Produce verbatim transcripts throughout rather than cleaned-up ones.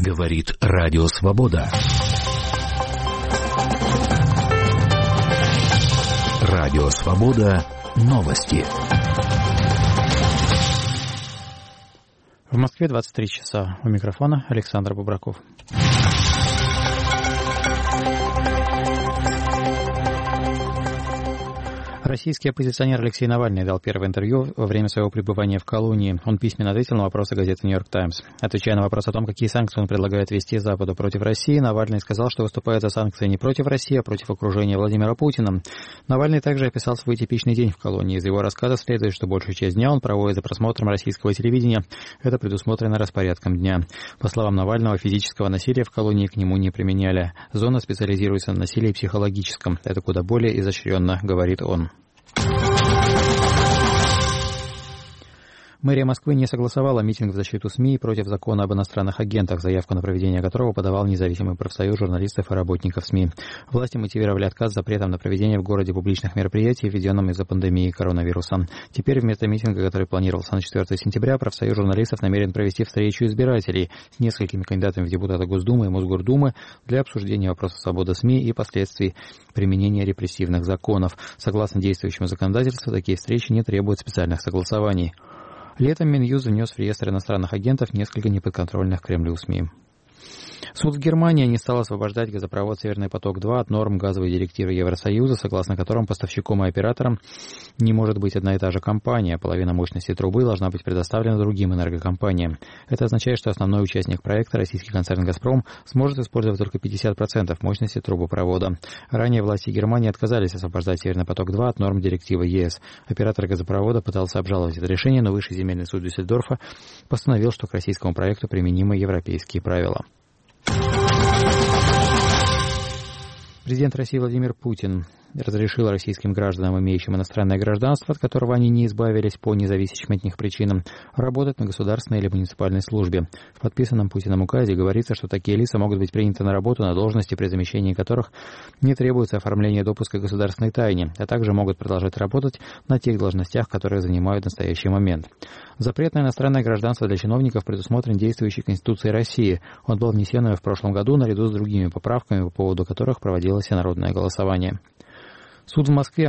Говорит Радио Свобода. Радио Свобода. Новости. В Москве двадцать три часа. У микрофона Александр Бубраков. Российский оппозиционер Алексей Навальный дал первое интервью во время своего пребывания в колонии. Он письменно ответил на вопросы газеты «Нью-Йорк Таймс». Отвечая на вопрос о том, какие санкции он предлагает ввести Западу против России, Навальный сказал, что выступает за санкции не против России, а против окружения Владимира Путина. Навальный также описал свой типичный день в колонии. Из его рассказа следует, что большую часть дня он проводит за просмотром российского телевидения. Это предусмотрено распорядком дня. По словам Навального, физического насилия в колонии к нему не применяли. Зона специализируется на насилии психологическом. Это куда более изощренно, говорит он. Мэрия Москвы не согласовала митинг в защиту СМИ против закона об иностранных агентах, заявку на проведение которого подавал независимый профсоюз журналистов и работников СМИ. Власти мотивировали отказ запретом на проведение в городе публичных мероприятий, введенным из-за пандемии коронавируса. Теперь вместо митинга, который планировался на четвёртое сентября, профсоюз журналистов намерен провести встречу избирателей с несколькими кандидатами в депутаты Госдумы и Мосгордумы для обсуждения вопроса свободы СМИ и последствий применения репрессивных законов. Согласно действующему законодательству, такие встречи не требуют специальных согласований. Летом Минюст внес в реестр иностранных агентов несколько неподконтрольных Кремлю СМИ. Суд в Германии не стал освобождать газопровод «Северный поток-два» от норм газовой директивы Евросоюза, согласно которым поставщиком и оператором не может быть одна и та же компания. Половина мощности трубы должна быть предоставлена другим энергокомпаниям. Это означает, что основной участник проекта, российский концерн «Газпром», сможет использовать только пятьдесят процентов мощности трубопровода. Ранее власти Германии отказались освобождать «Северный поток-два» от норм директивы ЕС. Оператор газопровода пытался обжаловать это решение, но Высший земельный суд Дюссельдорфа постановил, что к российскому проекту применимы европейские правила. Президент России Владимир Путин разрешил российским гражданам, имеющим иностранное гражданство, от которого они не избавились по независящим от них причинам, работать на государственной или муниципальной службе. В подписанном Путиным указе говорится, что такие лица могут быть приняты на работу на должности, при замещении которых не требуется оформление допуска к государственной тайне, а также могут продолжать работать на тех должностях, которые занимают в настоящий момент. Запрет на иностранное гражданство для чиновников предусмотрен действующей Конституцией России. Он был внесен в прошлом году наряду с другими поправками, по поводу которых проводилось народное голосование. Суд в Москве...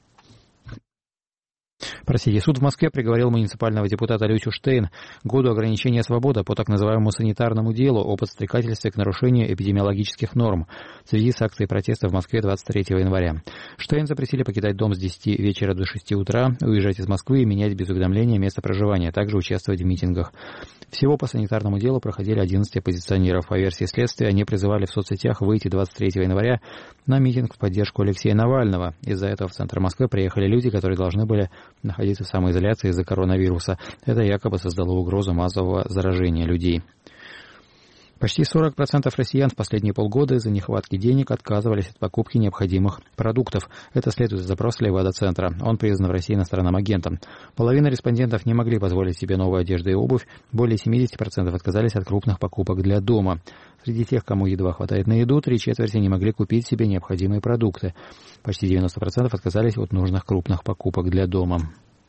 Простите, суд в Москве приговорил муниципального депутата Люсю Штейн к году ограничения свободы по так называемому санитарному делу о подстрекательстве к нарушению эпидемиологических норм в связи с акцией протеста в Москве двадцать третьего января. Штейн запретили покидать дом с десяти вечера до шести утра, уезжать из Москвы и менять без уведомления место проживания, а также участвовать в митингах. Всего по санитарному делу проходили одиннадцать оппозиционеров. По версии следствия, они призывали в соцсетях выйти двадцать третьего января на митинг в поддержку Алексея Навального. Из-за этого в центр Москвы приехали люди, которые должны были находиться в самоизоляции из-за коронавируса. Это якобы создало угрозу массового заражения людей. Почти сорок процентов россиян в последние полгода из-за нехватки денег отказывались от покупки необходимых продуктов. Это следует из запроса Левада-центра. Он признан в России иностранным агентом. Половина респондентов не могли позволить себе новую одежду и обувь. Более семьдесят процентов отказались от крупных покупок для дома. Среди тех, кому едва хватает на еду, три четверти не могли купить себе необходимые продукты. Почти девяносто процентов отказались от нужных крупных покупок для дома.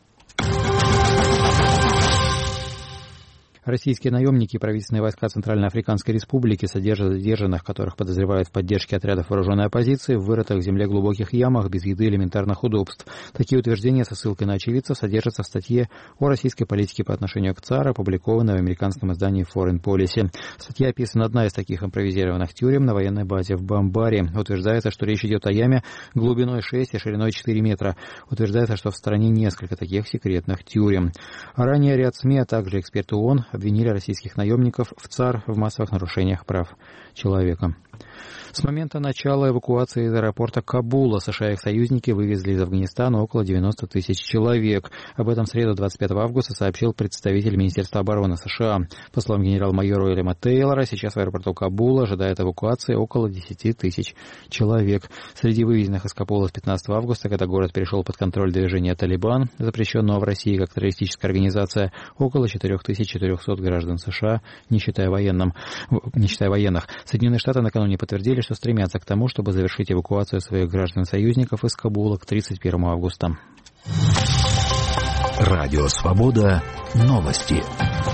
Российские наемники и правительственные войска Центральноафриканской Республики содержат задержанных, которых подозревают в поддержке отрядов вооруженной оппозиции, в вырытых в земле глубоких ямах, без еды и элементарных удобств. Такие утверждения со ссылкой на очевидцев содержатся в статье о российской политике по отношению к ЦАР, опубликованной в американском издании Foreign Policy. В статье описана одна из таких импровизированных тюрем на военной базе в Бамбаре. Утверждается, что речь идет о яме глубиной шесть и шириной четыре метра. Утверждается, что в стране несколько таких секретных тюрем. Ранее ряд СМИ, а также эксперты ООН обвинили российских наемников в ЦАР в массовых нарушениях прав человека. С момента начала эвакуации из аэропорта Кабула США и их союзники вывезли из Афганистана около девяноста тысяч человек. Об этом в среду двадцать пятого августа сообщил представитель Министерства обороны США. По словам генерал-майора Уильяма Тейлора, сейчас в аэропорту Кабула ожидает эвакуации около десяти тысяч человек. Среди вывезенных из Кабула с пятнадцатого августа, когда город перешел под контроль движения «Талибан», запрещенного в России как террористическая организация, около четырех тысяч четырехсот граждан США, не считая, военным, не считая военных. Соединенные Штаты накануне подтвердили, что стремятся к тому, чтобы завершить эвакуацию своих граждан-союзников из Кабула к тридцать первому августа. Радио «Свобода». Новости.